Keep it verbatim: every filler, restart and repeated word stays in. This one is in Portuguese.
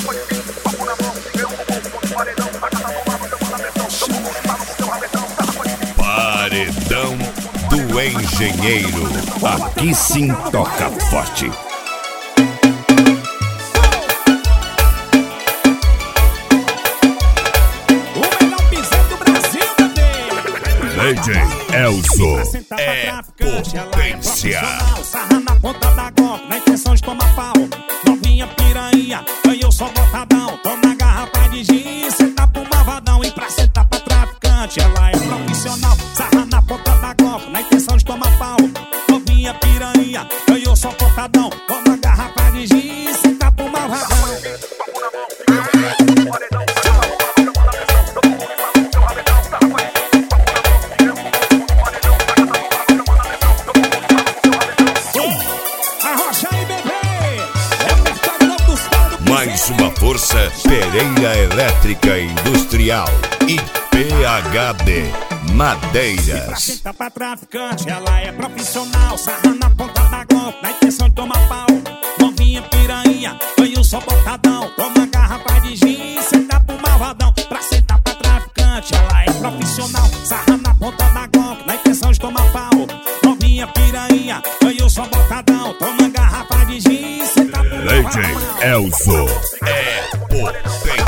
Paredão do Engenheiro. Aqui sim toca forte. D J Elzo é potência. Sarra na ponta da golpe, na intenção de tomar pau. Novinha piranha, ganhou só botadão. Toma garrafa de gin, senta pro malvadão. E pra sentar pra traficante, ela é profissional. Sarra na ponta da golpe, na intenção de tomar pau. Novinha piranha, ganhou só botadão. Toma garrafa de gin, senta pro malvadão. Mais uma força, Pereira Elétrica Industrial e P H D Madeiras. Pra sentar pra traficante, ela é profissional. Sarra na ponta da golpe, na intenção de tomar pau. Novinha piranha, ganhou só botadão. Toma garrafa de gin, senta pro malvadão. Pra sentar pra traficante, ela é profissional. Sarra na ponta da golpe, na intenção de tomar pau. Novinha piranha, ganhou só botadão. Toma garrafa de gin, senta pro malvadão. D J Elzo é potência.